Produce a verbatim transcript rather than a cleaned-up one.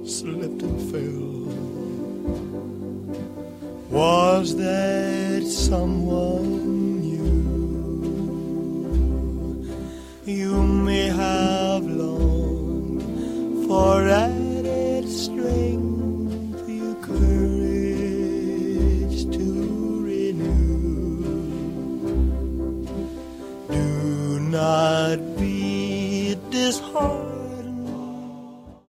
slipped and fell. Was that someone new? You may have longed for added strength, your courage to renew. Do not be